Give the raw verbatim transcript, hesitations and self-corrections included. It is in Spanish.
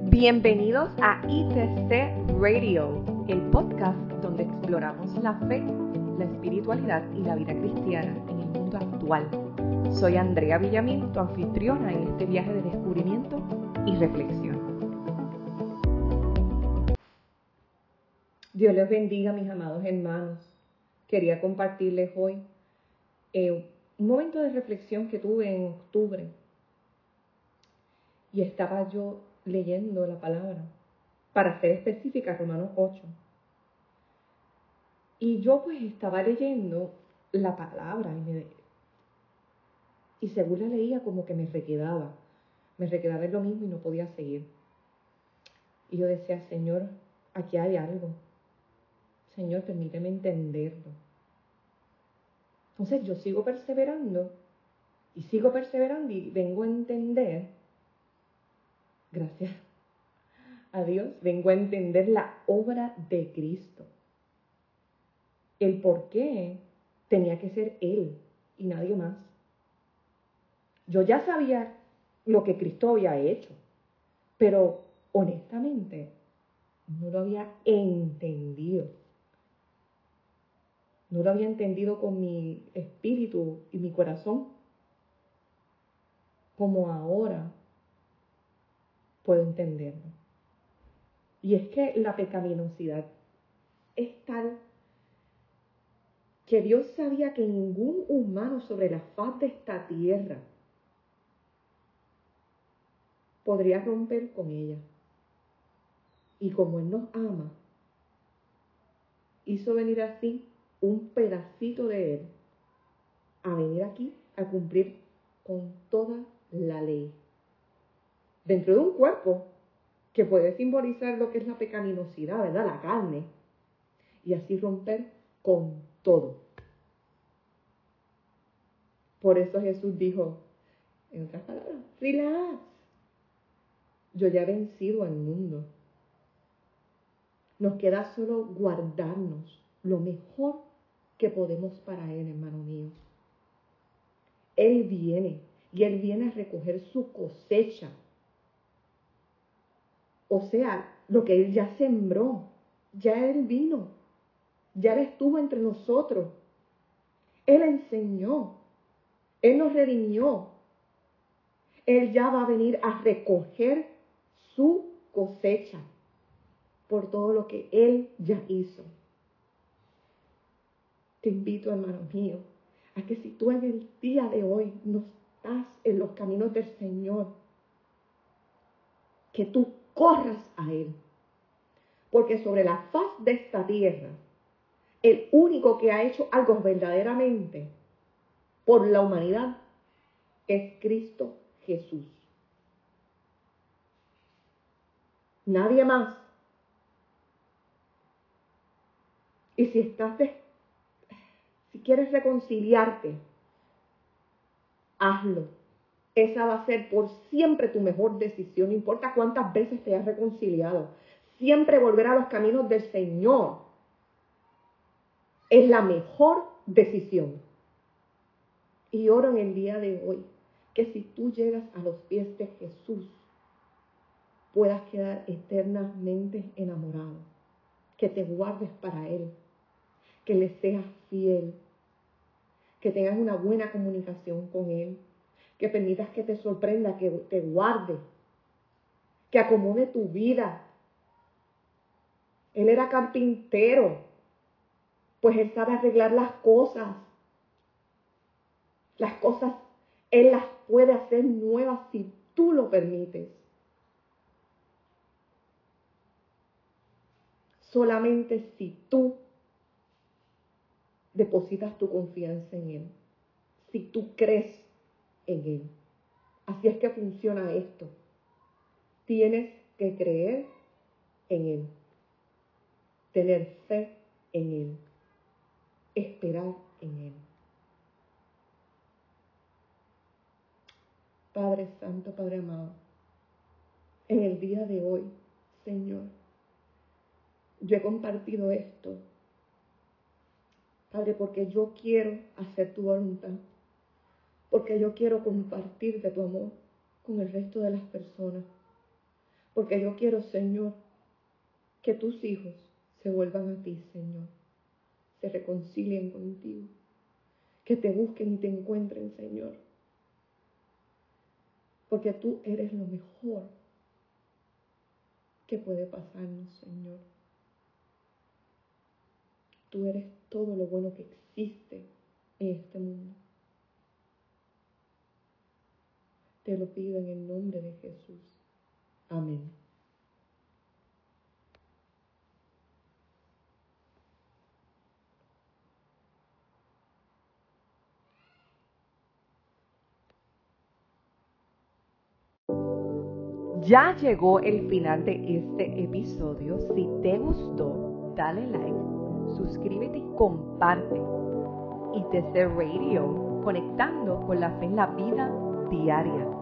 Bienvenidos a I T C Radio, el podcast donde exploramos la fe, la espiritualidad y la vida cristiana en el mundo actual. Soy Andrea Villamil, tu anfitriona en este viaje de descubrimiento y reflexión. Dios les bendiga, mis amados hermanos. Quería compartirles hoy eh, un momento de reflexión que tuve en octubre. Y estaba yo leyendo la palabra, para ser específica, Romanos ocho. Y yo pues estaba leyendo la palabra y, me, y según la leía como que me requedaba, me requedaba en lo mismo y no podía seguir. Y yo decía, Señor, aquí hay algo. Señor, permíteme entenderlo. Entonces yo sigo perseverando y sigo perseverando y vengo a entender, gracias a Dios, vengo a entender la obra de Cristo. El por qué tenía que ser Él y nadie más. Yo ya sabía lo que Cristo había hecho, pero honestamente no lo había entendido. No lo había entendido con mi espíritu y mi corazón, como ahora puedo entenderlo. Y es que la pecaminosidad es tal que Dios sabía que ningún humano sobre la faz de esta tierra podría romper con ella. Y como Él nos ama, hizo venir así un pedacito de Él a venir aquí a cumplir con toda la ley. Dentro de un cuerpo que puede simbolizar lo que es la pecaminosidad, ¿verdad? La carne. Y así romper con todo. Por eso Jesús dijo, en otras palabras, relax. Yo ya he vencido al mundo. Nos queda solo guardarnos lo mejor que podemos para Él, hermano mío. Él viene y Él viene a recoger su cosecha. O sea, lo que Él ya sembró, ya Él vino, ya Él estuvo entre nosotros. Él enseñó, Él nos redimió. Él ya va a venir a recoger su cosecha por todo lo que Él ya hizo. Te invito, hermano mío, a que si tú en el día de hoy no estás en los caminos del Señor, que tú corras a Él. Porque sobre la faz de esta tierra, el único que ha hecho algo verdaderamente por la humanidad es Cristo Jesús. Nadie más. Y si estás de, si quieres reconciliarte, hazlo. Esa va a ser por siempre tu mejor decisión. No importa cuántas veces te hayas reconciliado. Siempre volver a los caminos del Señor es la mejor decisión. Y oro en el día de hoy que si tú llegas a los pies de Jesús, puedas quedar eternamente enamorado. Que te guardes para Él. Que le seas fiel. Que tengas una buena comunicación con Él. Que permitas que te sorprenda, que te guarde. Que acomode tu vida. Él era carpintero. Pues Él sabe arreglar las cosas. Las cosas, Él las puede hacer nuevas si tú lo permites. Solamente si tú depositas tu confianza en Él. Si tú crees en Él. Así es que funciona esto. Tienes que creer en Él. Tener fe en Él. Esperar en Él. Padre Santo, Padre amado, en el día de hoy, Señor, yo he compartido esto, Padre, porque yo quiero hacer tu voluntad, porque yo quiero compartir de tu amor con el resto de las personas, Porque yo quiero, Señor, que tus hijos se vuelvan a ti, Señor. Se reconcilien contigo. Que te busquen y te encuentren, Señor. Porque tú eres lo mejor que puede pasarnos, Señor. Tú eres todo lo bueno que existe en este mundo. Te lo pido en el nombre de Jesús. Amén. Ya llegó el final de este episodio. Si te gustó, dale like, suscríbete y comparte. I T C Radio, conectando con la fe en la vida diaria.